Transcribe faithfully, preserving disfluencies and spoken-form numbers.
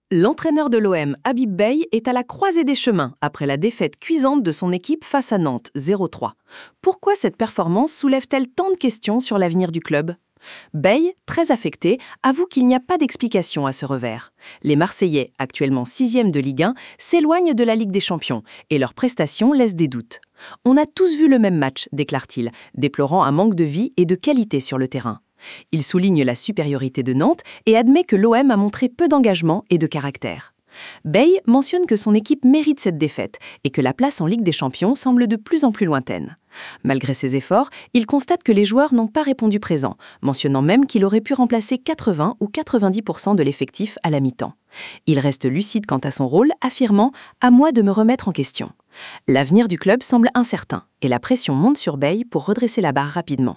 L'entraîneur de l'O M, Habib Beye, est à la croisée des chemins après la défaite cuisante de son équipe face à Nantes, zéro trois. Pourquoi cette performance soulève-t-elle tant de questions sur l'avenir du club? Beye, très affecté, avoue qu'il n'y a pas d'explication à ce revers. Les Marseillais, actuellement sixième de Ligue un, s'éloignent de la Ligue des Champions et leurs prestations laissent des doutes. On a tous vu le même match, déclare-t-il, déplorant un manque de vie et de qualité sur le terrain. Il souligne la supériorité de Nantes et admet que l'O M a montré peu d'engagement et de caractère. Beye mentionne que son équipe mérite cette défaite et que la place en Ligue des Champions semble de plus en plus lointaine. Malgré ses efforts, il constate que les joueurs n'ont pas répondu présent, mentionnant même qu'il aurait pu remplacer quatre-vingts ou quatre-vingt-dix pour cent de l'effectif à la mi-temps. Il reste lucide quant à son rôle, affirmant « À moi de me remettre en question ». L'avenir du club semble incertain et la pression monte sur Beye pour redresser la barre rapidement.